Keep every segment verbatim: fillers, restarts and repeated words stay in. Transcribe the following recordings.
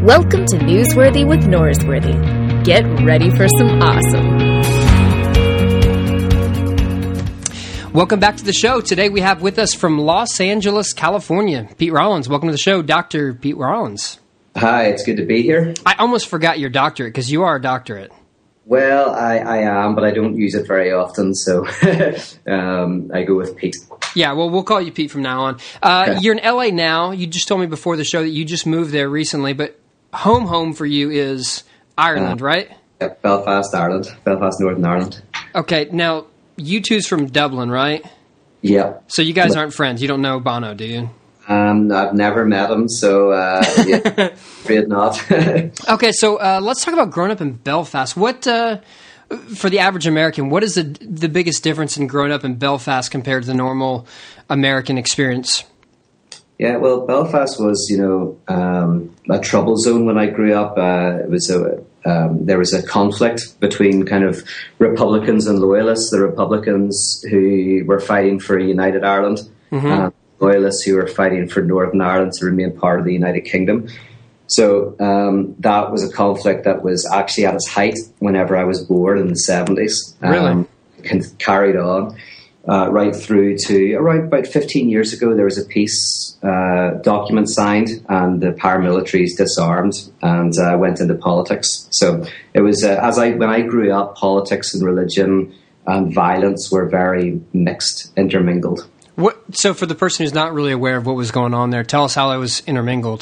Welcome to Newsworthy with Norsworthy. Get ready for some awesome. Welcome back to the show. Today we have with us from Los Angeles, California, Pete Rollins. Welcome to the show, Doctor Pete Rollins. Hi, it's good to be here. I almost forgot your doctorate because you are a doctorate. Well, I, I am, but I don't use it very often, so um, I go with Pete. Yeah, well, we'll call you Pete from now on. Uh, Okay. You're in L A now. You just told me before the show that you just moved there recently, but home home for you is Ireland, Uh, right? Yeah, Belfast, Ireland. Belfast, Northern Ireland. Okay, now, you two's from Dublin, right? Yeah. So you guys aren't friends. You don't know Bono, do you? Um, I've never met him, so uh, yeah, afraid not. Okay, so uh, let's talk about growing up in Belfast. What, uh, for the average American, what is the the biggest difference in growing up in Belfast compared to the normal American experience? Yeah, well, Belfast was, you know, um, a trouble zone when I grew up. Uh, it was a um, there was a conflict between kind of Republicans and Loyalists. The Republicans who were fighting for a united Ireland, Mm-hmm. and Loyalists who were fighting for Northern Ireland to remain part of the United Kingdom. So um, that was a conflict that was actually at its height whenever I was born in the seventies. Really? Um, can, carried on. Uh, right through to around about fifteen years ago, there was a peace uh, document signed, and the paramilitaries disarmed and uh, went into politics. So it was uh, as I when I grew up, politics and religion and violence were very mixed, intermingled. What? So for the person who's not really aware of what was going on there, tell us how it was intermingled.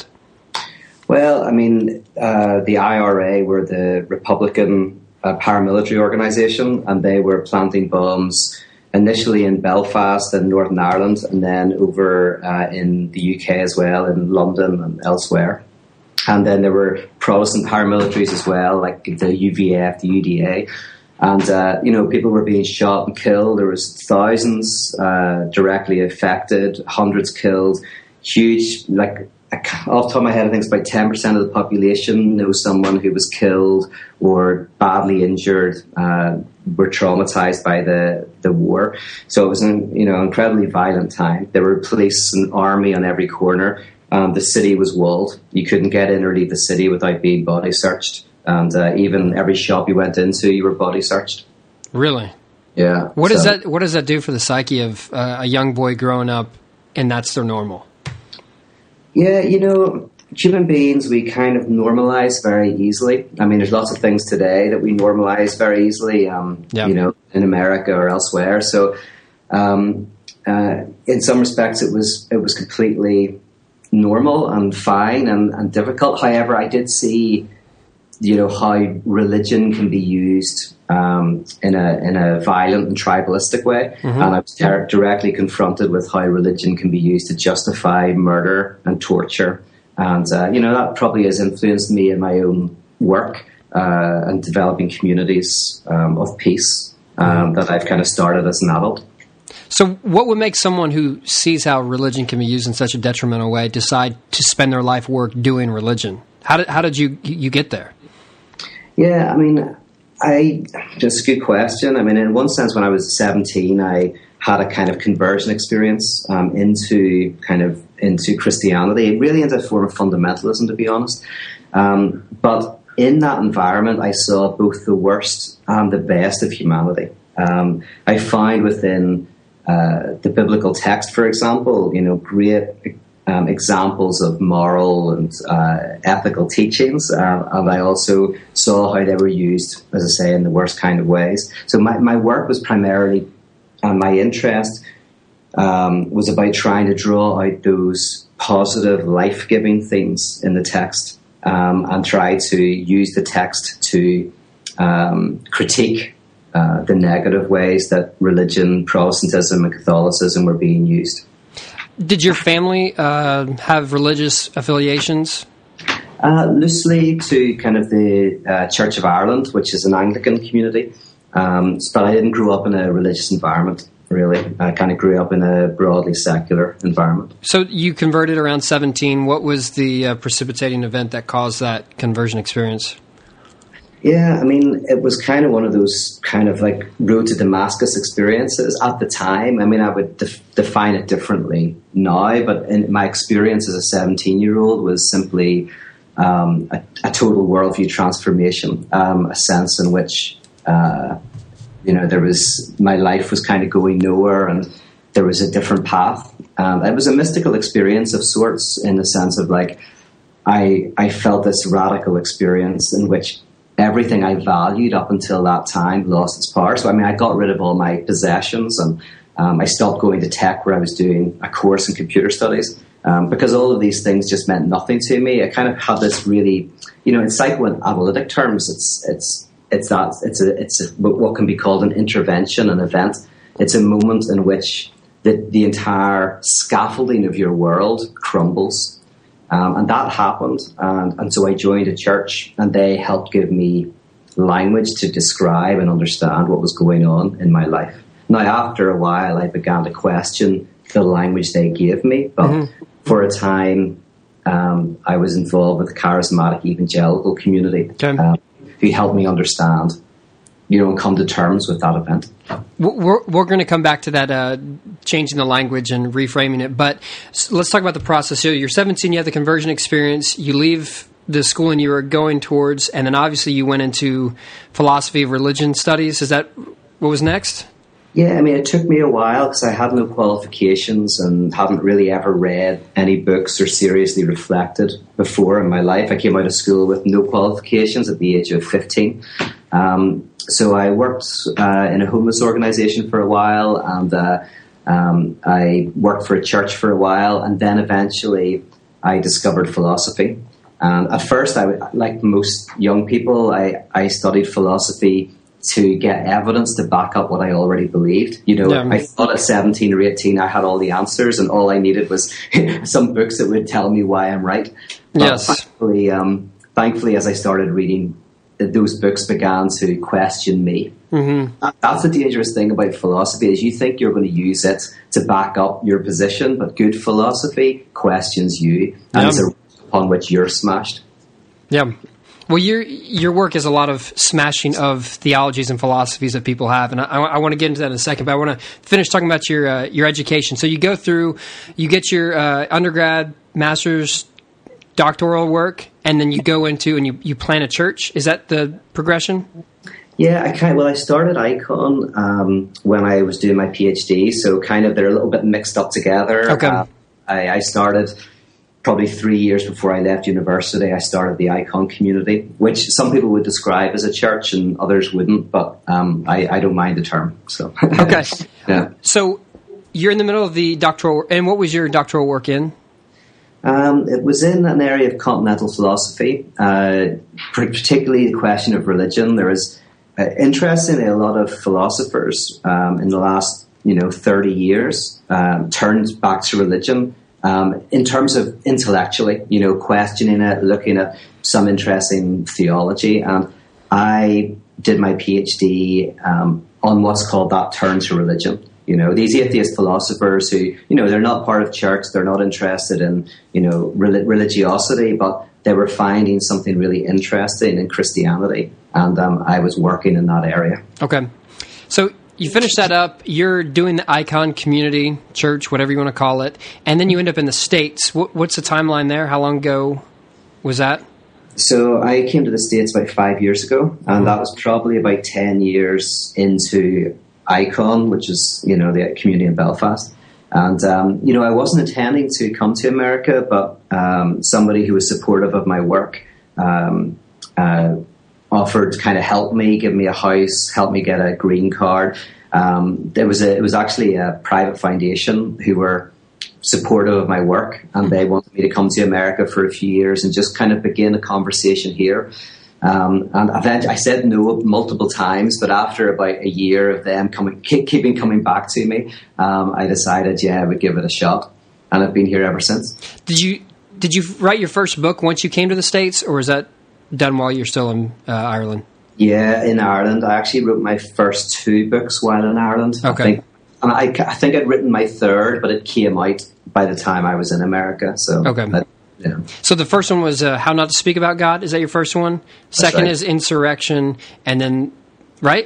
Well, I mean, uh, the I R A were the Republican uh, paramilitary organization, and they were planting bombs initially in Belfast and Northern Ireland, and then over uh, in the U K as well, in London and elsewhere. And then there were Protestant paramilitaries as well, like the U V A F, the U D A. And, uh, you know, people were being shot and killed. There was thousands uh, directly affected, hundreds killed, huge, like, off the top of my head, I think it's about ten percent of the population knows someone who was killed or badly injured, uh, were traumatized by the, the war. So it was an, you know, incredibly violent time. There were police and army on every corner. Um, the city was walled. You couldn't get in or leave the city without being body searched. And uh, even every shop you went into, you were body searched. Really? Yeah. What does so, that What does that do for the psyche of uh, a young boy growing up, and that's their normal? Yeah, you know, human beings, we kind of normalize very easily. I mean, there's lots of things today that we normalize very easily, um, Yeah. you know, in America or elsewhere. So um, uh, in some respects, it was it was completely normal and fine and, and difficult. However, I did see, you know, how religion can be used um, in a in a violent and tribalistic way, Mm-hmm. and I was dir- directly confronted with how religion can be used to justify murder and torture, and uh, you know that probably has influenced me in my own work uh, and developing communities um, of peace um, Mm-hmm. that I've kind of started as an adult. So what would make someone who sees how religion can be used in such a detrimental way decide to spend their life work doing religion? How did how did you you get there? Yeah, I mean, I just a good question. I mean, in one sense, when I was seventeen, I had a kind of conversion experience um, into kind of into Christianity, really into a form of fundamentalism, to be honest. Um, but in that environment, I saw both the worst and the best of humanity. Um, I find within uh, the biblical text, for example, you know, great Um, examples of moral and uh, ethical teachings, uh, and I also saw how they were used, as I say, in the worst kind of ways. So my, my work was primarily, and my interest um, was about trying to draw out those positive, life-giving things in the text um, and try to use the text to um, critique uh, the negative ways that religion, Protestantism, and Catholicism were being used. Did your family uh, have religious affiliations? Uh, loosely to kind of the uh, Church of Ireland, which is an Anglican community. Um, but I didn't grow up in a religious environment, really. I kind of grew up in a broadly secular environment. So you converted around seventeen. What was the uh, precipitating event that caused that conversion experience? Yeah, I mean, it was kind of one of those kind of like road to Damascus experiences at the time. I mean, I would def- define it differently now, but in my experience as a seventeen-year-old was simply um, a, a total worldview transformation, um, a sense in which, uh, you know, there was, my life was kind of going nowhere and there was a different path. Um, it was a mystical experience of sorts, in the sense of like, I, I felt this radical experience in which everything I valued up until that time lost its power. So, I mean, I got rid of all my possessions, and um, I stopped going to tech where I was doing a course in computer studies, um, because all of these things just meant nothing to me. I kind of had this really, you know, in psychoanalytic terms, it's it's it's that it's a it's a, what can be called an intervention, an event. It's a moment in which the the entire scaffolding of your world crumbles. Um, and that happened, and, and so I joined a church, and they helped give me language to describe and understand what was going on in my life. Now, after a while, I began to question the language they gave me, but mm-hmm. for a time, um, I was involved with the charismatic evangelical community, okay. um, who helped me understand, you know, and come to terms with that event. We're, we're going to come back to that, uh, changing the language and reframing it. But let's talk about the process. So you're seventeen, you have the conversion experience, you leave the schooling you were going towards, and then obviously you went into philosophy of religion studies. Is that what was next? Yeah, I mean, it took me a while because I had no qualifications and hadn't really ever read any books or seriously reflected before in my life. I came out of school with no qualifications at the age of fifteen. Um, so I worked uh, in a homeless organization for a while, and uh, um, I worked for a church for a while, and then eventually I discovered philosophy. And at first, I, like most young people, I, I studied philosophy to get evidence to back up what I already believed. You know, yeah. I thought at seventeen or eighteen I had all the answers, and all I needed was some books that would tell me why I'm right. But yes. Thankfully, um, thankfully, as I started reading, those books began to question me. Mm-hmm. That's the dangerous thing about philosophy, is you think you're going to use it to back up your position, but good philosophy questions you, and yeah. it's a rock upon which you're smashed. Yeah. Well, your your work is a lot of smashing of theologies and philosophies that people have, and I, I want to get into that in a second. But I want to finish talking about your uh, your education. So you go through, you get your uh, undergrad, master's, doctoral work, and then you go into and you, you plant a church. Is that the progression? Yeah, I kind of, well, I started Icon um, when I was doing my PhD, so kind of they're a little bit mixed up together. Okay. Uh, I, I started probably three years before I left university. I started the Icon community, which some people would describe as a church and others wouldn't, but um, I, I don't mind the term. So okay. Yeah. So you're in the middle of the doctoral, and what was your doctoral work in? Um, it was in an area of continental philosophy, uh, particularly the question of religion. There is, uh, interestingly, a lot of philosophers um, in the last, you know, thirty years um, turned back to religion um, in terms of intellectually, you know, questioning it, looking at some interesting theology. And I did my PhD um, on what's called that turn to religion. You know, these atheist philosophers who, you know, they're not part of church, they're not interested in, you know, religiosity, but they were finding something really interesting in Christianity. And um, I was working in that area. Okay. So you finish that up, you're doing the Icon community, church, whatever you want to call it, and then you end up in the States. What, what's the timeline there? How long ago was that? So I came to the States about five years ago, and that was probably about ten years into Icon, which is, you know, the community in Belfast. And, um, you know, I wasn't intending to come to America, but um, somebody who was supportive of my work um, uh, offered to kind of help me, give me a house, help me get a green card. Um, there was a, it was actually a private foundation who were supportive of my work, and they wanted me to come to America for a few years and just kind of begin a conversation here. Um, and eventually, I said no multiple times, but after about a year of them coming, keep, keeping coming back to me, um, I decided, yeah, I would give it a shot, and I've been here ever since. Did you did you write your first book once you came to the States, or was that done while you're still in uh, Ireland? Yeah, in Ireland. I actually wrote my first two books while in Ireland. Okay. I think, and I, I think I'd written my third, but it came out by the time I was in America. So okay. I, Yeah. So the first one was uh, How Not to Speak About God. Is that your first one? That's Second right. is Insurrection, and then, right?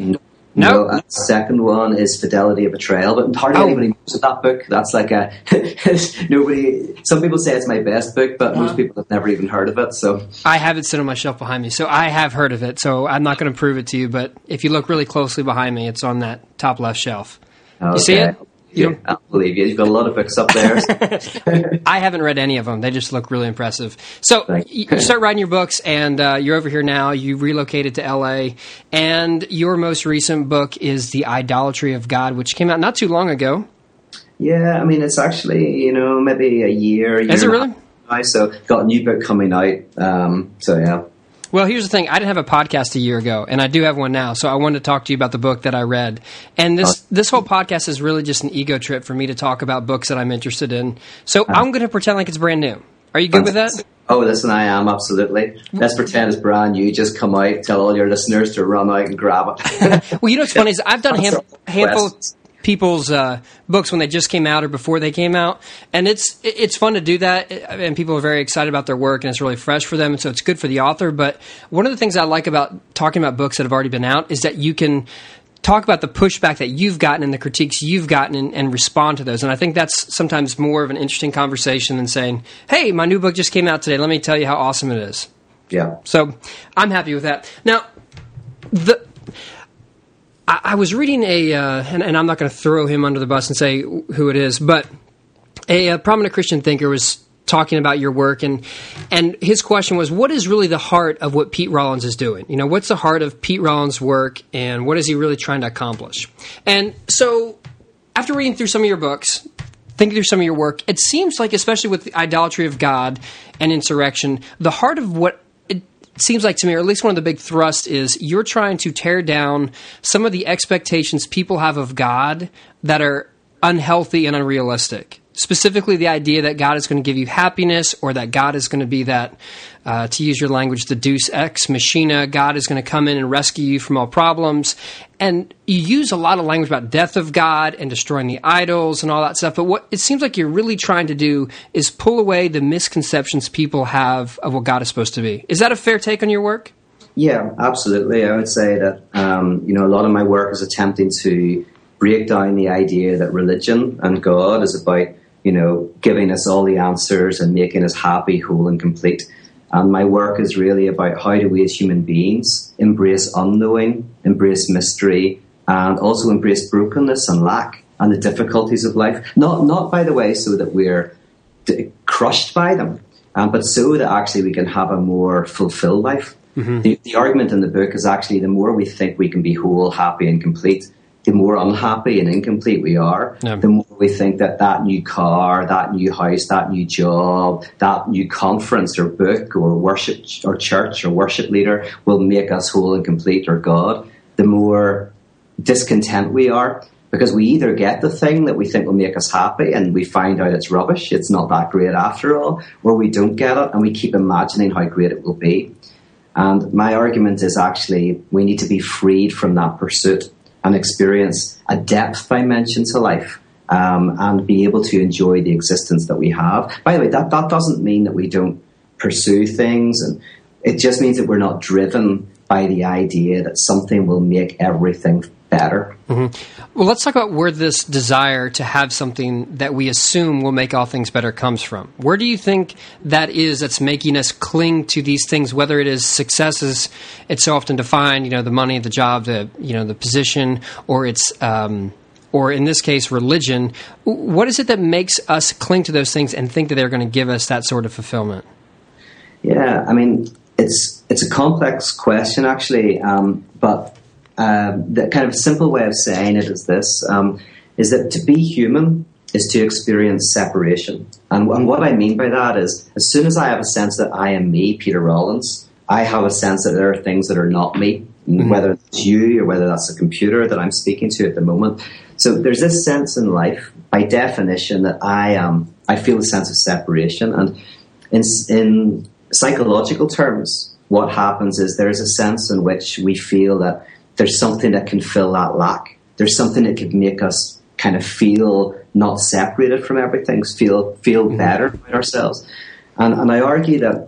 No. No, the second one is Fidelity of Betrayal, but hardly Oh. anybody knows of that book. That's like a nobody. Some people say it's my best book, but most people have never even heard of it. So I have it sit on my shelf behind me, so I have heard of it. So I'm not going to prove it to you, but if you look really closely behind me, it's on that top left shelf. okay. You see it? You Yeah, I believe you. You've got a lot of books up there. I haven't read any of them. They just look really impressive. So Right. you you start writing your books, and uh, you're over here now. You relocated to L A, and your most recent book is The Idolatry of God, which came out not too long ago. Yeah, I mean, it's actually, you know, maybe a year. year Is it and a really? half now, so got a new book coming out. Um, so yeah. Well, here's the thing. I didn't have a podcast a year ago, and I do have one now. So I wanted to talk to you about the book that I read. And this, this whole podcast is really just an ego trip for me to talk about books that I'm interested in. So I'm going to pretend like it's brand new. Are you good with that? Oh, listen, I am, absolutely. Let's pretend it's brand new. Just come out, tell all your listeners to run out and grab it. Well, you know what's funny is I've done a hand, Answer all handful of questions. people's uh, books when they just came out or before they came out, and it's it's fun to do that, and people are very excited about their work, and it's really fresh for them, and so it's good for the author. But one of the things I like about talking about books that have already been out is that you can talk about the pushback that you've gotten and the critiques you've gotten and, and respond to those. And I think that's sometimes more of an interesting conversation than saying, hey, my new book just came out today. Let me tell you how awesome it is. Yeah. So I'm happy with that. Now, the I, I was reading a, uh, and, and I'm not going to throw him under the bus and say who it is, but a, a prominent Christian thinker was talking about your work, and and his question was, what is really the heart of what Pete Rollins is doing? You know, what's the heart of Pete Rollins' work, and what is he really trying to accomplish? And so, after reading through some of your books, thinking through some of your work, it seems like, especially with the idolatry of God and insurrection, the heart of what it seems like to me, or at least one of the big thrusts, is you're trying to tear down some of the expectations people have of God that are unhealthy and unrealistic. Specifically, the idea that God is going to give you happiness, or that God is going to be that, uh, to use your language, the deus ex machina. God is going to come in and rescue you from all problems. And you use a lot of language about death of God and destroying the idols and all that stuff. But what it seems like you're really trying to do is pull away the misconceptions people have of what God is supposed to be. Is that a fair take on your work? Yeah, absolutely. I would say that, um, you know, a lot of my work is attempting to break down the idea that religion and God is about, you know, giving us all the answers and making us happy, whole and complete. And my work is really about how do we as human beings embrace unknowing, embrace mystery, and also embrace brokenness and lack and the difficulties of life. Not, not by the way, so that we're d- crushed by them, um, but so that actually we can have a more fulfilled life. Mm-hmm. The, the argument in the book is actually the more we think we can be whole, happy and complete, the more unhappy and incomplete we are, yeah. The more we think that that new car, that new house, that new job, that new conference or book or worship or church or worship leader will make us whole and complete, or God, the more discontent we are, because we either get the thing that we think will make us happy and we find out it's rubbish, it's not that great after all, or we don't get it and we keep imagining how great it will be. And my argument is actually we need to be freed from that pursuit and experience a depth dimension to life, um, and be able to enjoy the existence that we have. By the way, that, that doesn't mean that we don't pursue things, and it just means that we're not driven by the idea that something will make everything better. Mm-hmm. Well, let's talk about where this desire to have something that we assume will make all things better comes from. Where do you think that is that's making us cling to these things, whether it is success as it's so often defined, you know, the money, the job, the, you know, the position, or it's, um, or in this case, religion. What is it that makes us cling to those things and think that they're going to give us that sort of fulfillment? Yeah, I mean, it's, it's a complex question, actually, um, but Um, the kind of simple way of saying it is this, um, is that to be human is to experience separation. And, and what I mean by that is, as soon as I have a sense that I am me, Peter Rollins, I have a sense that there are things that are not me, mm-hmm. whether it's you or whether that's a computer that I'm speaking to at the moment. So there's this sense in life, by definition, that I am, I feel a sense of separation. And in, in psychological terms, what happens is there's a sense in which we feel that there's something that can fill that lack. There's something that could make us kind of feel not separated from everything, feel feel mm-hmm. better about ourselves. And, and I argue that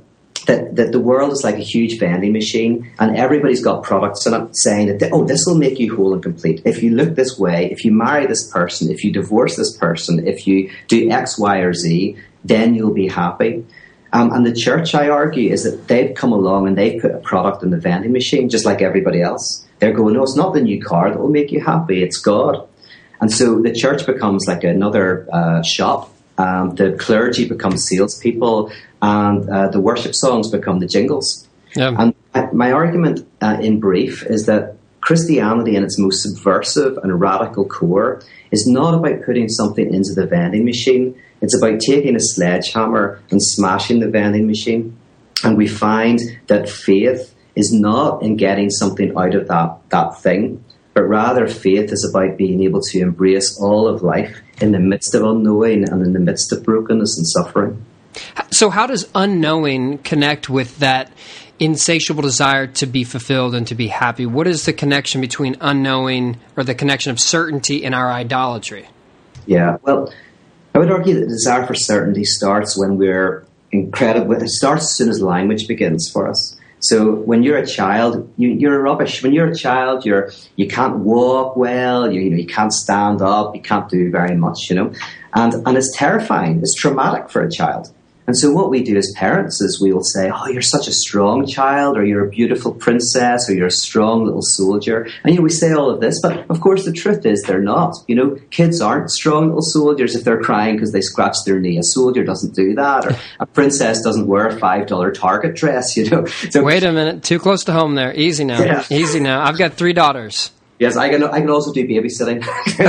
that, that the world is like a huge vending machine and everybody's got products in it saying that, oh, this will make you whole and complete. If you look this way, if you marry this person, if you divorce this person, if you do X, Y, or Z, then you'll be happy. Um, and the church, I argue, is that they've come along and they've put a product in the vending machine just like everybody else. They're going, no, it's not the new car that will make you happy, it's God. And so the church becomes like another uh, shop. Um, the clergy become salespeople, and uh, the worship songs become the jingles. Yeah. And uh, my argument, uh, in brief, is that Christianity in its most subversive and radical core is not about putting something into the vending machine. It's about taking a sledgehammer and smashing the vending machine. And we find that faith is not in getting something out of that, that thing, but rather faith is about being able to embrace all of life in the midst of unknowing and in the midst of brokenness and suffering. So how does unknowing connect with that insatiable desire to be fulfilled and to be happy? What is the connection between unknowing, or the connection of certainty, and our idolatry? Yeah, well, I would argue that the desire for certainty starts when we're incredible. It starts as soon as language begins for us. So when you're a child, you, you're rubbish. When you're a child, you're you can't walk well. You, you know you can't stand up. You can't do very much. You know, and and it's terrifying. It's traumatic for a child. And so what we do as parents is we will say, oh, you're such a strong child, or you're a beautiful princess, or you're a strong little soldier. And, you know, we say all of this, but of course the truth is they're not. You know, kids aren't strong little soldiers if they're crying because they scratched their knee. A soldier doesn't do that, or a princess doesn't wear a five dollar Target dress, you know. So, wait a minute, too close to home there. Easy now, yeah. Easy now. I've got three daughters. Yes, I can I can also do babysitting.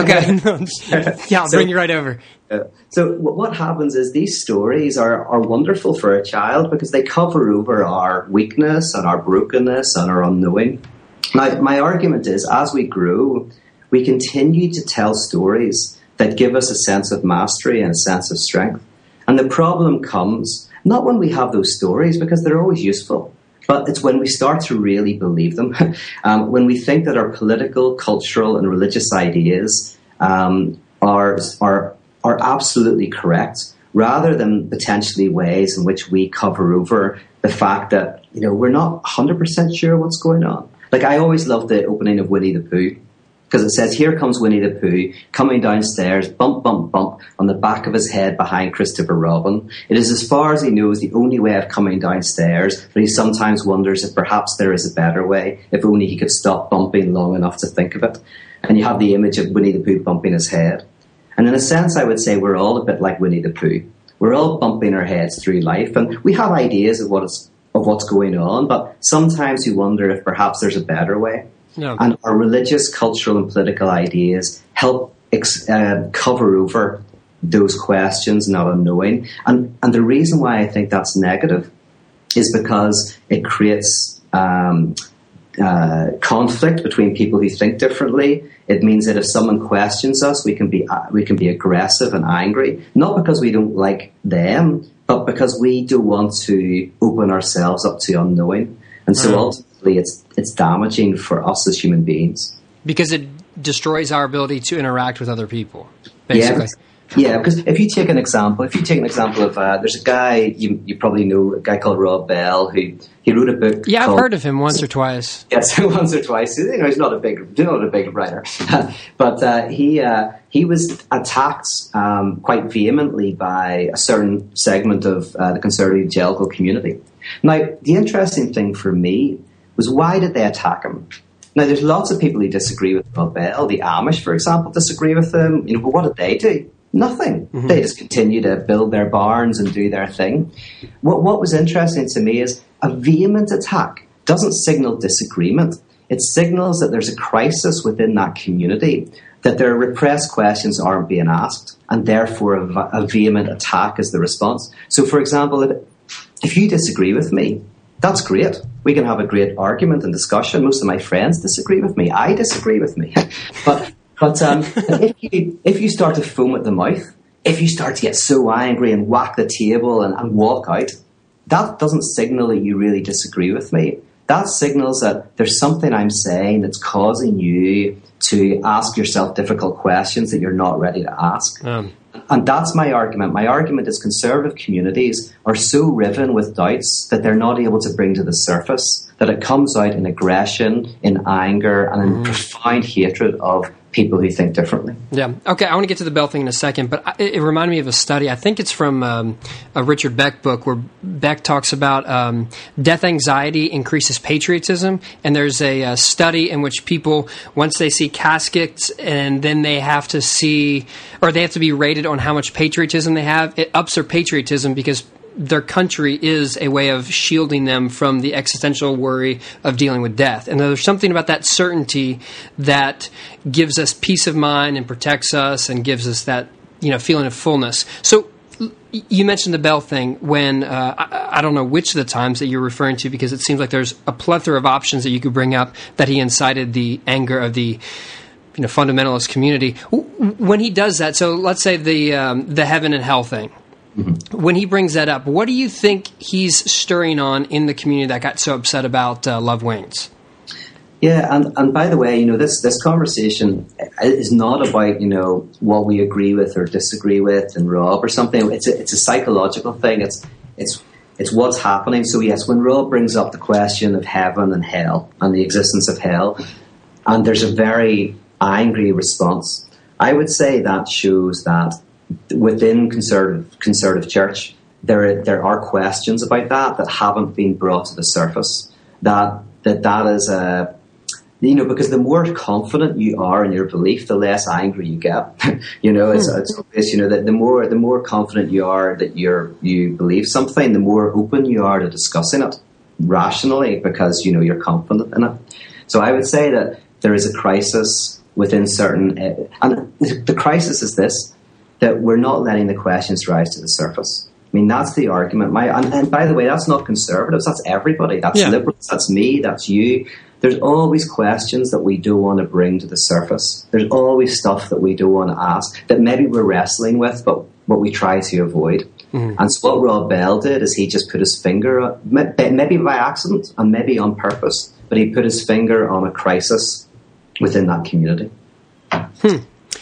Okay. Yeah, I'll so, bring you right over. Uh, so what happens is these stories are, are wonderful for a child because they cover over our weakness and our brokenness and our unknowing. Now, my argument is as we grow, we continue to tell stories that give us a sense of mastery and a sense of strength. And the problem comes not when we have those stories, because they're always useful, but it's when we start to really believe them. um, when we think that our political, cultural, and religious ideas um, are are are absolutely correct, rather than potentially ways in which we cover over the fact that, you know, we're not one hundred percent sure what's going on. Like, I always love the opening of Winnie the Pooh, because it says, here comes Winnie the Pooh, coming downstairs, bump, bump, bump, on the back of his head behind Christopher Robin. It is, as far as he knows, the only way of coming downstairs, but he sometimes wonders if perhaps there is a better way, if only he could stop bumping long enough to think of it. And you have the image of Winnie the Pooh bumping his head. And in a sense, I would say we're all a bit like Winnie the Pooh. We're all bumping our heads through life, and we have ideas of what is, of what's going on, but sometimes you wonder if perhaps there's a better way. No. And our religious, cultural, and political ideas help ex- uh, cover over those questions, not unknowing. And and the reason why I think that's negative is because it creates um, uh, conflict between people who think differently. It means that if someone questions us, we can be uh, we can be aggressive and angry, not because we don't like them, but because we don't want to open ourselves up to unknowing. And so ultimately, it's it's damaging for us as human beings. Because it destroys our ability to interact with other people, basically. Yeah, yeah, because if you take an example, if you take an example of, uh, there's a guy, you you probably know, a guy called Rob Bell, who he wrote a book. Yeah, called, I've heard of him once or twice. Yes, once or twice. You know, he's not a big, not a big writer, but uh, he uh, he was attacked um, quite vehemently by a certain segment of uh, the conservative evangelical community. Now, the interesting thing for me was, why did they attack him? Now, there's lots of people who disagree with Rob Bell. The Amish, for example, disagree with him. You know, but what did they do? Nothing. Mm-hmm. They just continue to build their barns and do their thing. What, what was interesting to me is a vehement attack doesn't signal disagreement. It signals that there's a crisis within that community, that their repressed questions aren't being asked, and therefore a, a vehement attack is the response. So, for example, if, if you disagree with me, that's great. We can have a great argument and discussion. Most of my friends disagree with me. I disagree with me. but but um, if you if you start to foam at the mouth, if you start to get so angry and whack the table and, and walk out, that doesn't signal that you really disagree with me. That signals that there's something I'm saying that's causing you to ask yourself difficult questions that you're not ready to ask. Um. And that's my argument. My argument is conservative communities are so riven with doubts that they're not able to bring to the surface, that it comes out in aggression, in anger, and in mm-hmm. profound hatred of people who think differently. Yeah. Okay, I want to get to the Bell thing in a second, but it, it reminded me of a study. I think it's from um, a Richard Beck book where Beck talks about um, death anxiety increases patriotism, and there's a, a study in which people, once they see caskets and then they have to see, or they have to be rated on how much patriotism they have, it ups their patriotism because their country is a way of shielding them from the existential worry of dealing with death. And there's something about that certainty that gives us peace of mind and protects us and gives us that, you know, feeling of fullness. So you mentioned the Bell thing when, uh, I, I don't know which of the times that you're referring to, because it seems like there's a plethora of options that you could bring up that he incited the anger of the, you know, fundamentalist community. When he does that, so let's say the um, the heaven and hell thing, mm-hmm. when he brings that up, what do you think he's stirring on in the community that got so upset about uh, Love Wings? Yeah, and, and by the way, you know, this, this conversation is not about, you know, what we agree with or disagree with and Rob or something. It's a, it's a psychological thing. It's it's it's what's happening. So yes, when Rob brings up the question of heaven and hell and the existence of hell, and there's a very angry response, I would say that shows that within conservative conservative church, there are, there are questions about that that haven't been brought to the surface. That that that is a You know, because the more confident you are in your belief, the less angry you get. you know, it's, it's obvious, you know, that the more the more confident you are that you're you believe something, the more open you are to discussing it rationally because, you know, you're confident in it. So I would say that there is a crisis within certain... Uh, and the crisis is this, that we're not letting the questions rise to the surface. I mean, that's the argument. My and, and by the way, that's not conservatives. That's everybody. That's yeah. liberals. That's me. That's you. There's always questions that we don't want to bring to the surface. There's always stuff that we don't want to ask that maybe we're wrestling with, but what we try to avoid. Mm. And so what Rob Bell did is he just put his finger, maybe by accident and maybe on purpose, but he put his finger on a crisis within that community. Hmm.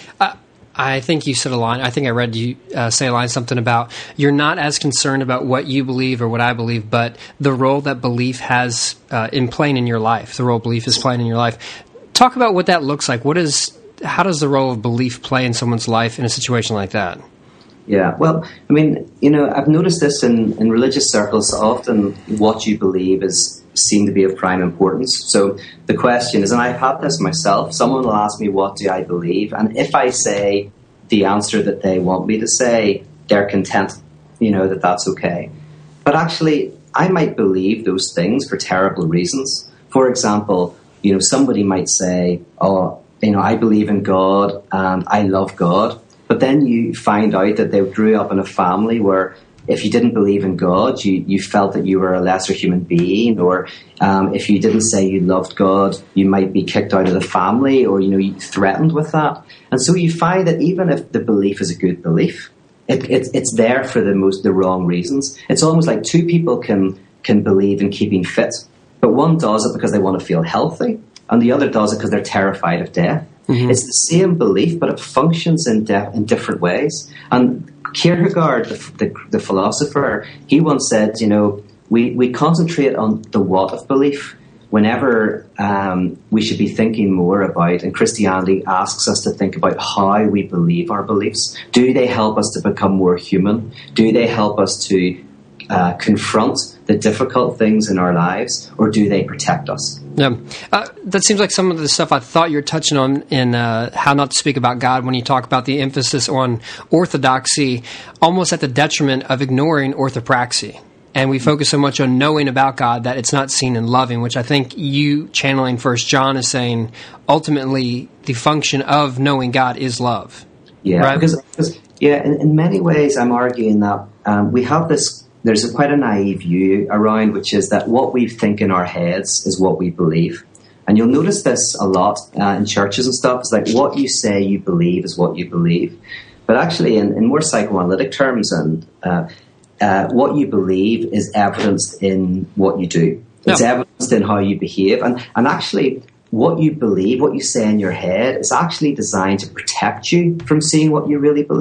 I think you said a line. I think I read you uh, say a line, something about you're not as concerned about what you believe or what I believe, but the role that belief has uh, in playing in your life. The role belief is playing in your life. Talk about what that looks like. What is? How does the role of belief play in someone's life in a situation like that? Yeah, well, I mean, you know, I've noticed this in, in religious circles. Often what you believe is seen to be of prime importance. So the question is, and I've had this myself, someone will ask me, what do I believe? And if I say the answer that they want me to say, they're content, you know, that that's okay. But actually, I might believe those things for terrible reasons. For example, you know, somebody might say, oh, you know, I believe in God and I love God. But then you find out that they grew up in a family where if you didn't believe in God, you, you felt that you were a lesser human being, or um, if you didn't say you loved God, you might be kicked out of the family, or, you know, you threatened with that. And so you find that even if the belief is a good belief, it, it, it's there for the most the wrong reasons. It's almost like two people can can believe in keeping fit, but one does it because they want to feel healthy, and the other does it because they're terrified of death. Mm-hmm. It's the same belief, but it functions in de- in different ways. And Kierkegaard, the, the, the philosopher, he once said, you know, we, we concentrate on the what of belief whenever um, we should be thinking more about, and Christianity asks us to think about how we believe our beliefs. Do they help us to become more human? Do they help us to uh, confront the difficult things in our lives, or do they protect us? Yeah, uh, that seems like some of the stuff I thought you were touching on in uh, How Not to Speak About God when you talk about the emphasis on orthodoxy, almost at the detriment of ignoring orthopraxy. And we focus so much on knowing about God that it's not seen in loving, which I think you channeling First John is saying ultimately the function of knowing God is love. Yeah, right? because, because yeah, in, in many ways I'm arguing that um, we have this. There's a, quite a naive view around, which is that what we think in our heads is what we believe. And you'll notice this a lot uh, in churches and stuff. It's like what you say you believe is what you believe. But actually, in, in more psychoanalytic terms, and uh, uh, what you believe is evidenced in what you do. It's no. evidenced in how you behave. And, and actually, what you believe, what you say in your head, is actually designed to protect you from seeing what you really believe.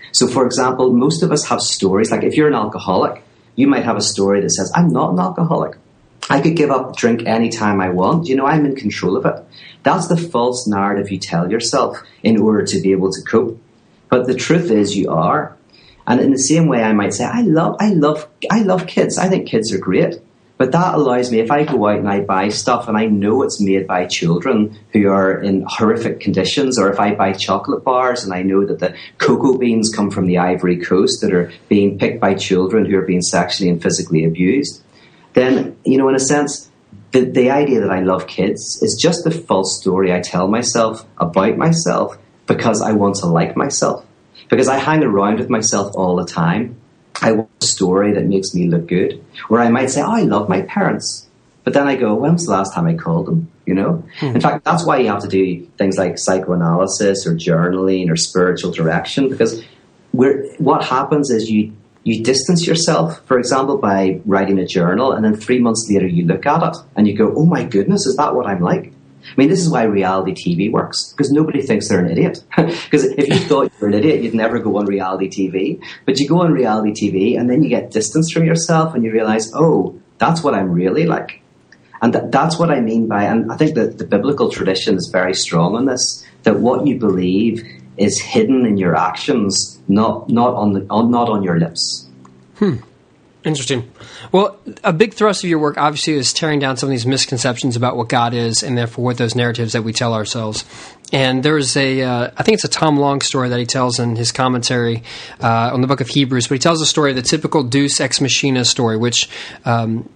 So, for example, most of us have stories, like if you're an alcoholic, you might have a story that says, I'm not an alcoholic. I could give up drink anytime I want. You know, I'm in control of it. That's the false narrative you tell yourself in order to be able to cope. But the truth is you are. And in the same way, I might say, I love, I love, I love kids. I think kids are great. But that allows me, if I go out and I buy stuff and I know it's made by children who are in horrific conditions, or if I buy chocolate bars and I know that the cocoa beans come from the Ivory Coast that are being picked by children who are being sexually and physically abused, then, you know, in a sense, the, the idea that I love kids is just the false story I tell myself about myself because I want to like myself. Because I hang around with myself all the time. I want a story that makes me look good. Or I might say, oh, I love my parents. But then I go, when was the last time I called them? You know? Hmm. In fact, that's why you have to do things like psychoanalysis or journaling or spiritual direction. Because we're, what happens is you, you distance yourself, for example, by writing a journal. And then three months later, you look at it and you go, oh my goodness, is that what I'm like? I mean, this is why reality T V works, because nobody thinks they're an idiot. Because if you thought you were an idiot, you'd never go on reality T V. But you go on reality T V and then you get distance from yourself and you realize, oh, that's what I'm really like. And th- that's what I mean by, and I think that the biblical tradition is very strong on this, that what you believe is hidden in your actions, not not on the on, not on your lips. Hmm. Interesting. Well, a big thrust of your work, obviously, is tearing down some of these misconceptions about what God is and therefore what those narratives that we tell ourselves. And there's a, uh, I think it's a Tom Long story that he tells in his commentary uh, on the book of Hebrews, but he tells the story of the typical Deus Ex Machina story, which um,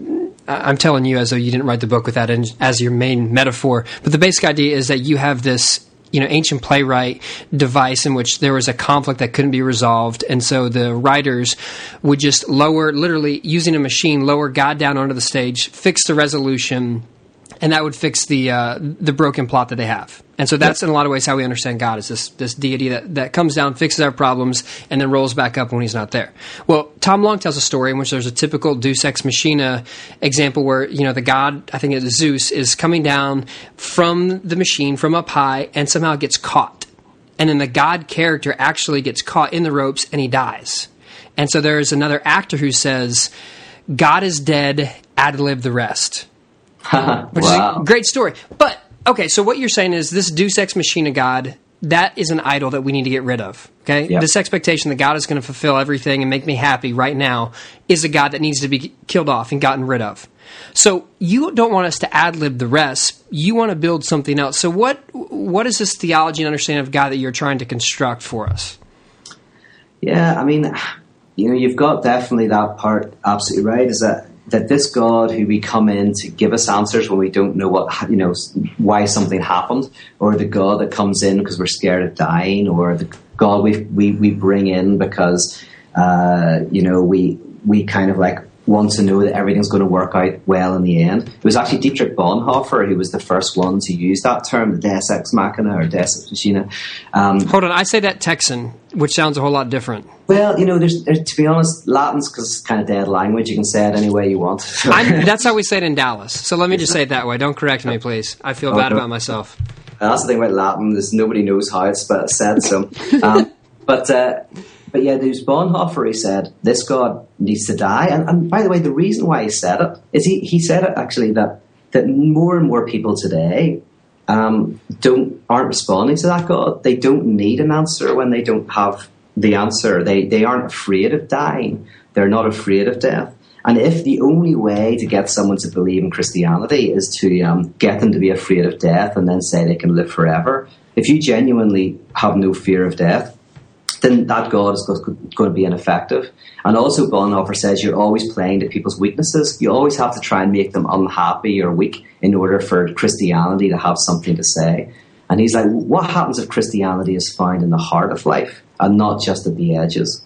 I'm telling you as though you didn't write the book with that as your main metaphor. But the basic idea is that you have this, you know, ancient playwright device in which there was a conflict that couldn't be resolved. And so the writers would just lower, literally using a machine, lower God down onto the stage, fix the resolution, and that would fix the uh, the broken plot that they have. And so that's in a lot of ways how we understand God, is this this deity that, that comes down, fixes our problems, and then rolls back up when he's not there. Well, Tom Long tells a story in which there's a typical Deus Ex Machina example where, you know, the god, I think it's Zeus, is coming down from the machine from up high and somehow gets caught. And then the god character actually gets caught in the ropes and he dies. And so there's another actor who says, God is dead, ad-lib the rest. Which wow. is a great story. But okay, so what you're saying is this Deus Ex Machina God, that is an idol that we need to get rid of. Okay, yep. This expectation that God is going to fulfill everything and make me happy right now is a God that needs to be killed off and gotten rid of. So you don't want us to ad-lib the rest. You want to build something else. So what what is this theology and understanding of God that you're trying to construct for us? Yeah, I mean, you know, you've got definitely that part absolutely right, is that that this God who we come in to give us answers when we don't know what, you know, why something happened, or the God that comes in because we're scared of dying, or the God we we, we bring in because, uh, you know, we we kind of like want to know that everything's going to work out well in the end. It was actually Dietrich Bonhoeffer who was the first one to use that term, the Deus Ex Machina or Deus Ex Machina. Um, Hold on, I say that Texan, which sounds a whole lot different. Well, you know, there's, there's to be honest, Latin's because it's kind of dead language. You can say it any way you want. I'm, that's how we say it in Dallas. So let me just say it that way. Don't correct me, please. I feel bad about myself. And that's the thing about Latin, is nobody knows how it's said. So, um, but uh, but yeah, there's Bonhoeffer. He said this God needs to die. And, and by the way, the reason why he said it is he, he said it actually that that more and more people today um, don't aren't responding to that God. They don't need an answer when they don't have the answer. They they aren't afraid of dying. They're not afraid of death. And if the only way to get someone to believe in Christianity is to um, get them to be afraid of death and then say they can live forever, if you genuinely have no fear of death, then that God is going to be ineffective. And also Bonhoeffer says you're always playing to people's weaknesses. You always have to try and make them unhappy or weak in order for Christianity to have something to say. And he's like, what happens if Christianity is found in the heart of life and not just at the edges?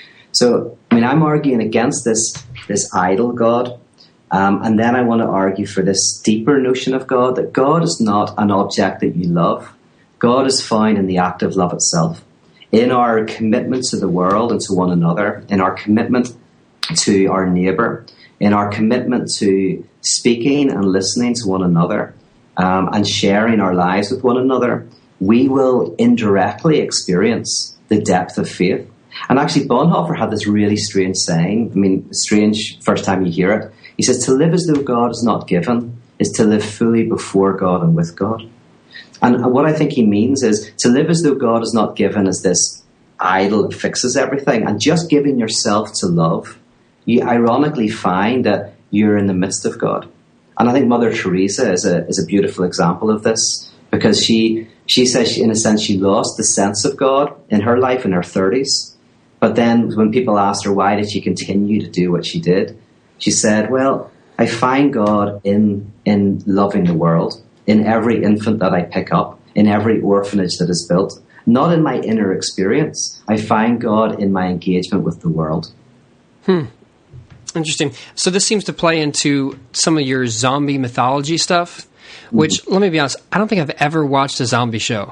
So, I mean, I'm arguing against this, this idol God. Um, and then I want to argue for this deeper notion of God, that God is not an object that you love. God is found in the act of love itself, in our commitment to the world and to one another, in our commitment to our neighbour, in our commitment to speaking and listening to one another, um, and sharing our lives with one another. We will indirectly experience the the depth of faith. And actually, Bonhoeffer had this really strange saying. I mean, strange first time you hear it. He says, to live as though God is not given is to live fully before God and with God. And what I think he means is to live as though God is not given as this idol that fixes everything, and just giving yourself to love, you ironically find that you're in the midst of God. And I think Mother Teresa is a is a beautiful example of this, because she she says, she, in a sense, she lost the sense of God in her life in her thirties. But then when people asked her why did she continue to do what she did, she said, well, I find God in in loving the world, in every infant that I pick up, in every orphanage that is built. Not in my inner experience. I find God in my engagement with the world. Hmm. Interesting. So this seems to play into some of your zombie mythology stuff, which, mm-hmm. let me be honest, I don't think I've ever watched a zombie show.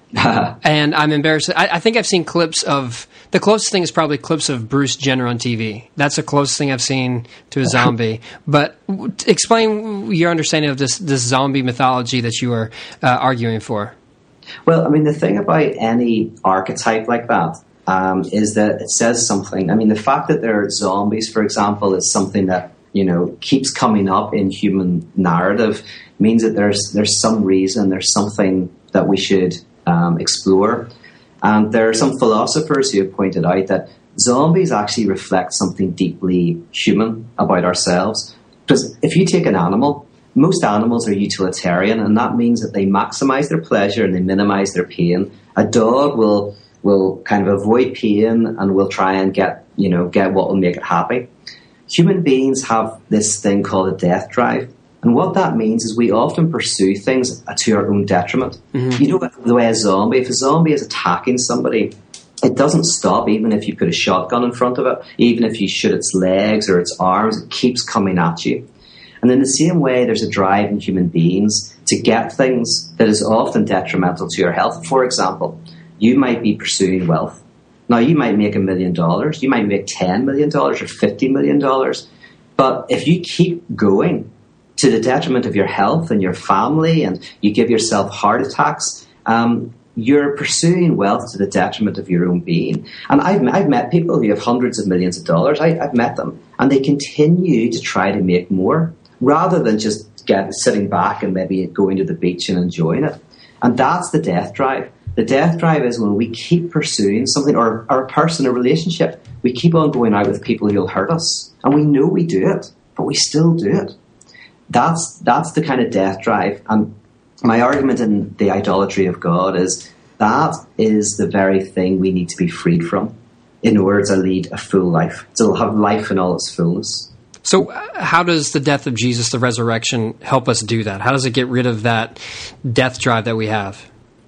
And I'm embarrassed. I, I think I've seen clips of, the closest thing is probably clips of Bruce Jenner on T V. That's the closest thing I've seen to a zombie. But w- explain your understanding of this, this zombie mythology that you are uh, arguing for. Well, I mean, the thing about any archetype like that um, is that it says something. I mean, the fact that there are zombies, for example, is something that, you know, keeps coming up in human narrative, means that there's there's some reason, there's something that we should um, explore. And there are some philosophers who have pointed out that zombies actually reflect something deeply human about ourselves. Because if you take an animal, most animals are utilitarian, and that means that they maximize their pleasure and they minimize their pain. A dog will will kind of avoid pain and will try and get, you know, get what will make it happy. Human beings have this thing called a death drive. And what that means is we often pursue things to our own detriment. Mm-hmm. You know, the way a zombie, if a zombie is attacking somebody, it doesn't stop even if you put a shotgun in front of it, even if you shoot its legs or its arms, it keeps coming at you. And in the same way, there's a drive in human beings to get things that is often detrimental to your health. For example, you might be pursuing wealth. Now, you might make a million dollars, you might make ten million dollars or fifty million dollars. But if you keep going to the detriment of your health and your family, and you give yourself heart attacks, um, you're pursuing wealth to the detriment of your own being. And I've, I've met people who have hundreds of millions of dollars. I, I've met them, and they continue to try to make more, rather than just get, sitting back and maybe going to the beach and enjoying it. And that's the death drive. The death drive is when we keep pursuing something, or, or a person, a relationship. We keep on going out with people who will hurt us. And we know we do it, but we still do it. That's that's the kind of death drive. And my argument in The Idolatry of God is that is the very thing we need to be freed from in order to lead a full life, to have life in all its fullness. So how does the death of Jesus, the resurrection, help us do that? How does it get rid of that death drive that we have?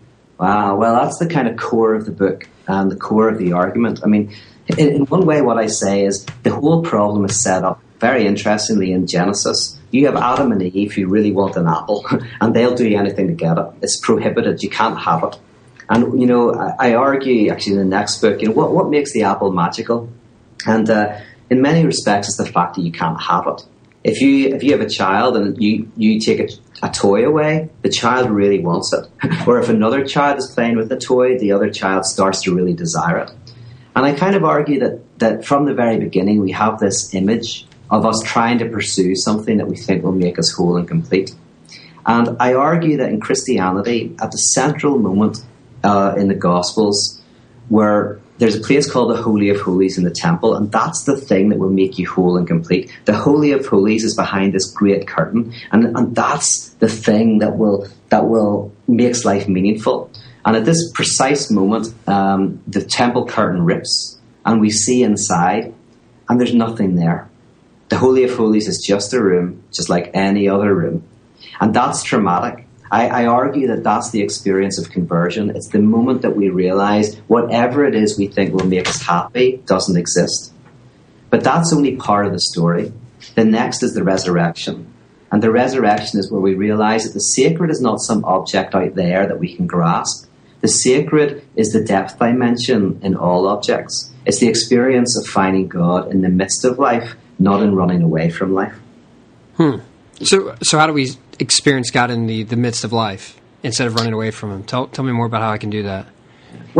Wow, well, that's the kind of core of the book and the core of the argument. I mean, in, in one way, what I say is the whole problem is set up very interestingly in Genesis. You have Adam and Eve who really want an apple, and they'll do anything to get it. It's prohibited. You can't have it. And, you know, I, I argue, actually, in the next book, you know, what, what makes the apple magical? And uh, in many respects, it's the fact that you can't have it. If you if you have a child and you, you take a, a toy away, the child really wants it. Or if another child is playing with the toy, the other child starts to really desire it. And I kind of argue that, that from the very beginning, we have this image of us trying to pursue something that we think will make us whole and complete. And I argue that in Christianity, at the central moment uh, in the Gospels, where there's a place called the Holy of Holies in the temple, and that's the thing that will make you whole and complete. The Holy of Holies is behind this great curtain, and, and that's the thing that will that will makes life meaningful. And at this precise moment, um, the temple curtain rips, and we see inside, and there's nothing there. The Holy of Holies is just a room, just like any other room. And that's traumatic. I, I argue that that's the experience of conversion. It's the moment that we realize whatever it is we think will make us happy doesn't exist. But that's only part of the story. The next is the resurrection. And the resurrection is where we realize that the sacred is not some object out there that we can grasp. The sacred is the depth dimension in all objects. It's the experience of finding God in the midst of life, not in running away from life. Hmm. So, so how do we experience God in the, the midst of life instead of running away from Him? Tell, tell me more about how I can do that. Well,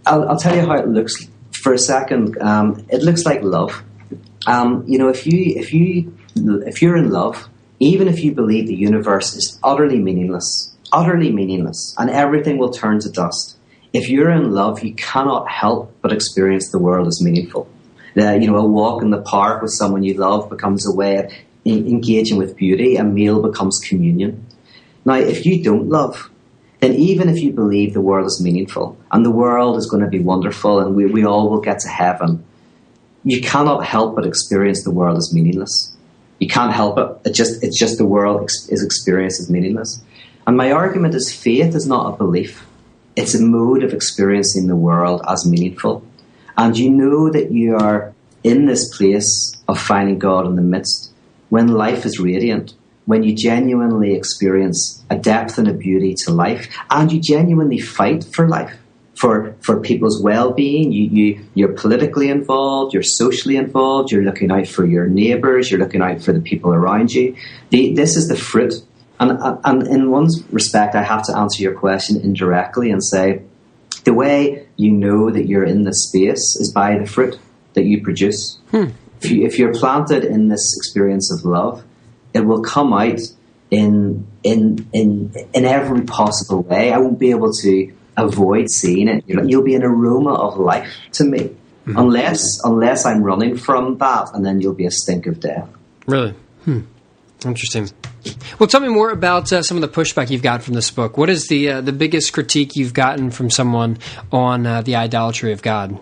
I'll, I'll tell you how it looks for a second. Um, it looks like love. Um, you know, if you if you if you're in love, even if you believe the universe is utterly meaningless, utterly meaningless, and everything will turn to dust, if you're in love, you cannot help but experience the world as meaningful. The, you know, a walk in the park with someone you love becomes a way of engaging with beauty. A meal becomes communion. Now, if you don't love, then even if you believe the world is meaningful and the world is going to be wonderful and we, we all will get to heaven, you cannot help but experience the world as meaningless. You can't help it. It just, it's just the world ex- is experienced as meaningless. And my argument is faith is not a belief. It's a mode of experiencing the world as meaningful. And you know that you are in this place of finding God in the midst when life is radiant, when you genuinely experience a depth and a beauty to life, and you genuinely fight for life, for, for people's well-being. You, you, you're politically involved, you're socially involved, you're looking out for your neighbours, you're looking out for the people around you. The, this is the fruit. And, and in one respect, I have to answer your question indirectly and say, the way you know that you're in this space is by the fruit that you produce. Hmm. If, you, if you're planted in this experience of love, it will come out in in in in every possible way. I won't be able to avoid seeing it. You'll be an aroma of life to me, mm-hmm. unless unless I'm running from that, and then you'll be a stink of death. Really? Hmm. Interesting. Well, tell me more about uh, some of the pushback you've gotten from this book. What is the uh, the biggest critique you've gotten from someone on uh, the idolatry of God?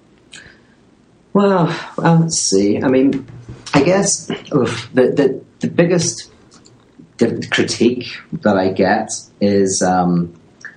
Well, well, let's see. I mean, I guess oof, the, the the biggest the critique that I get is um,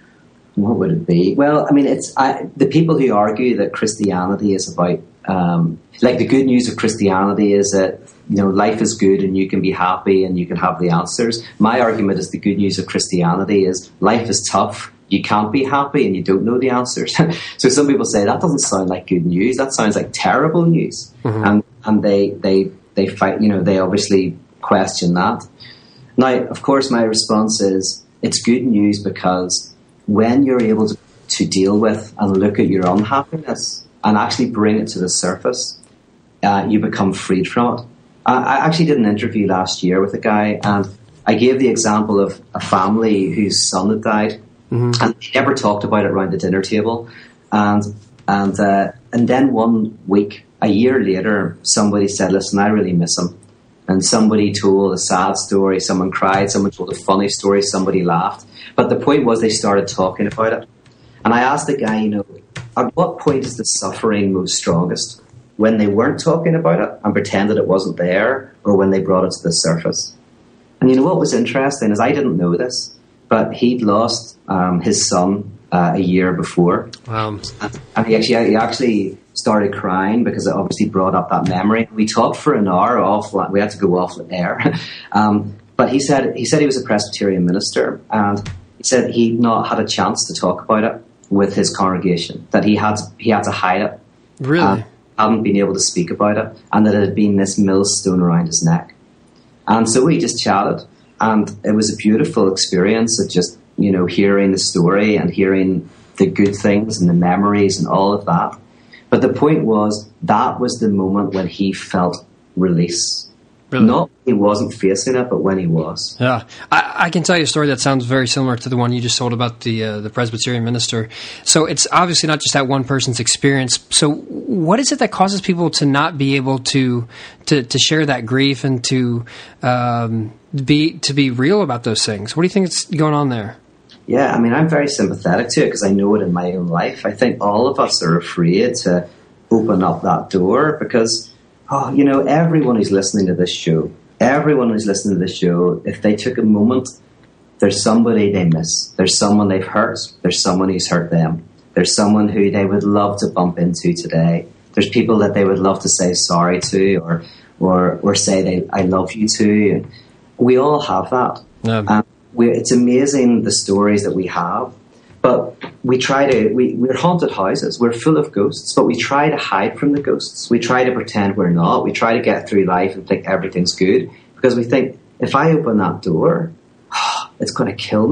what would it be? Well, I mean, it's I, the people who argue that Christianity is about um, like the good news of Christianity is that, you know, life is good and you can be happy and you can have the answers. My argument is the good news of Christianity is life is tough, you can't be happy and you don't know the answers. So some people say that doesn't sound like good news, that sounds like terrible news. Mm-hmm. And and they, they, they fight, you know, they obviously question that. Now, of course, my response is it's good news because when you're able to, to deal with and look at your unhappiness and actually bring it to the surface, uh, you become freed from it. I actually did an interview last year with a guy, and I gave the example of a family whose son had died, mm-hmm. and they never talked about it around the dinner table. And and uh, and then one week, a year later, somebody said, "Listen, I really miss him." And somebody told a sad story, someone cried, someone told a funny story, somebody laughed. But the point was they started talking about it. And I asked the guy, you know, at what point is the suffering most strongest? When they weren't talking about it and pretended it wasn't there, or when they brought it to the surface? And you know what was interesting is I didn't know this, but he'd lost um, his son uh, a year before. Wow. And, and he actually he actually started crying because it obviously brought up that memory. We talked for an hour off. We had to go off air. um, but he said he said he was a Presbyterian minister, and he said he'd not had a chance to talk about it with his congregation. That he had he had to hide it. Really. Um, hadn't been able to speak about it, and that it had been this millstone around his neck. And so we just chatted, and it was a beautiful experience of just, you know, hearing the story and hearing the good things and the memories and all of that. But the point was, that was the moment when he felt release. Really? Not when he wasn't facing it, but when he was. Yeah. I, I can tell you a story that sounds very similar to the one you just told about the uh, the Presbyterian minister. So it's obviously not just that one person's experience. So what is it that causes people to not be able to to, to share that grief and to um, be to be real about those things? What do you think is going on there? Yeah, I mean, I'm very sympathetic to it because I know it in my own life. I think all of us are afraid to open up that door because, oh, you know, everyone who's listening to this show, everyone who's listening to this show, if they took a moment, there's somebody they miss. There's someone they've hurt. There's someone who's hurt them. There's someone who they would love to bump into today. There's people that they would love to say sorry to or or, or say they, I love you to. And we all have that. Yeah. Um, we, it's amazing the stories that we have. But we try to, we, we're haunted houses. We're full of ghosts, but we try to hide from the ghosts. We try to pretend we're not. We try to get through life and think everything's good because we think, if I open that door, it's going to kill me.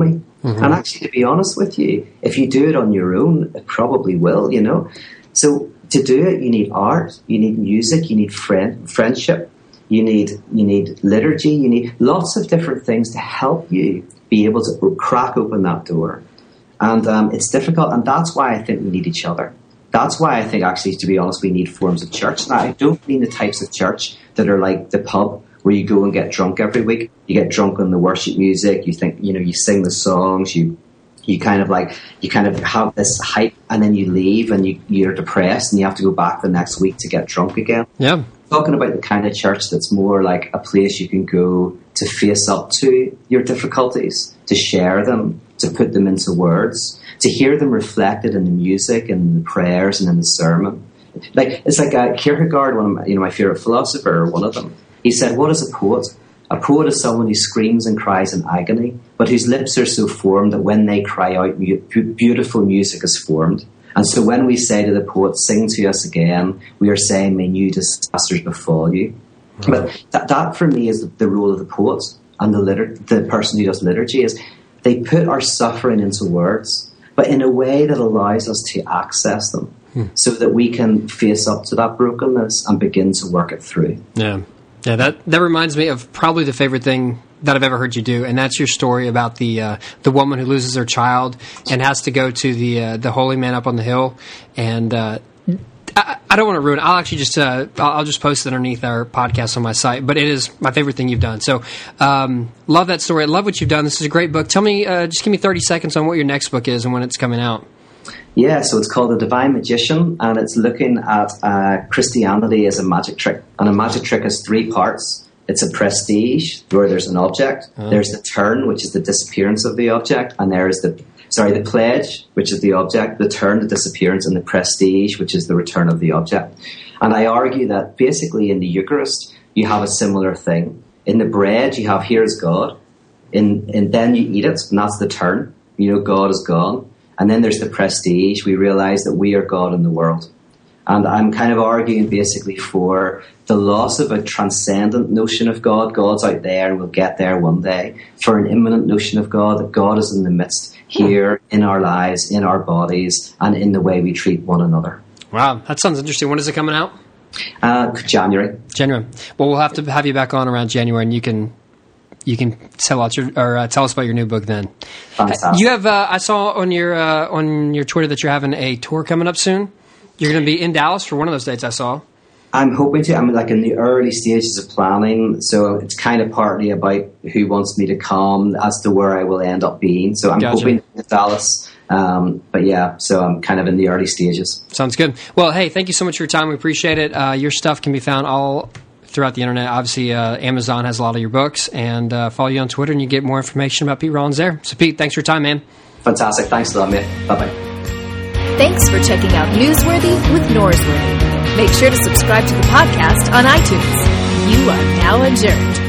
Mm-hmm. And actually, to be honest with you, if you do it on your own, it probably will, you know. So to do it, you need art, you need music, you need friend, friendship, you need you need liturgy, you need lots of different things to help you be able to crack open that door. And um, it's difficult, and that's why I think we need each other. That's why I think, actually, to be honest, we need forms of church. Now, I don't mean the types of church that are like the pub, where you go and get drunk every week. You get drunk on the worship music. You think, you know, you sing the songs. You, you kind of like, you kind of have this hype, and then you leave, and you, you're depressed, and you have to go back the next week to get drunk again. Yeah. Talking about the kind of church that's more like a place you can go to face up to your difficulties, to share them, to put them into words, to hear them reflected in the music and the prayers and in the sermon. Like, it's like uh, Kierkegaard, one of my, you know, my favorite philosopher, one of them. He said, "What is a poet? A poet is someone who screams and cries in agony, but whose lips are so formed that when they cry out, mu- beautiful music is formed. And so when we say to the poet, 'Sing to us again,' we are saying, 'May new disasters befall you.'" Mm-hmm. But that, that for me is the, the role of the poet and the liter- the person who does liturgy, is they put our suffering into words, but in a way that allows us to access them, hmm. so that we can face up to that brokenness and begin to work it through. Yeah. Yeah, that, that reminds me of probably the favorite thing that I've ever heard you do, and that's your story about the uh, the woman who loses her child and has to go to the uh, the holy man up on the hill. And uh, I, I don't want to ruin it. I'll actually just uh, I'll just post it underneath our podcast on my site. But it is my favorite thing you've done. So um, love that story. I love what you've done. This is a great book. Tell me, uh, just give me thirty seconds on what your next book is and when it's coming out. Yeah, so it's called The Divine Magician, and it's looking at uh, Christianity as a magic trick. And a magic trick has three parts. It's a prestige, where there's an object. Oh. There's the turn, which is the disappearance of the object. And there is the, sorry, the pledge, which is the object, the turn, the disappearance, and the prestige, which is the return of the object. And I argue that basically in the Eucharist, you have a similar thing. In the bread, you have, here's God. In, and then you eat it, and that's the turn. You know, God is gone. And then there's the prestige. We realize that we are God in the world. And I'm kind of arguing basically for the loss of a transcendent notion of God. God's out there and we'll get there one day. For an immanent notion of God, that God is in the midst, here, in our lives, in our bodies, and in the way we treat one another. Wow, that sounds interesting. When is it coming out? Uh, January. January. Well, we'll have to have you back on around January, and you can... You can tell out your or uh, tell us about your new book then. Fantastic. You have uh, I saw on your uh, on your Twitter that you're having a tour coming up soon. You're going to be in Dallas for one of those dates. I saw. I'm hoping to. I'm like in the early stages of planning, so it's kind of partly about who wants me to come as to where I will end up being. So I'm gotcha. hoping to Dallas. Um, but yeah, so I'm kind of in the early stages. Sounds good. Well, hey, thank you so much for your time. We appreciate it. Uh, your stuff can be found all throughout the internet. Obviously, uh, Amazon has a lot of your books, and uh, follow you on Twitter, and you get more information about Pete Rollins there. So, Pete, thanks for your time, man. Fantastic. Thanks a lot, mate. Bye-bye. Thanks for checking out Newsworthy with Norsworthy. Make sure to subscribe to the podcast on iTunes. You are now adjourned.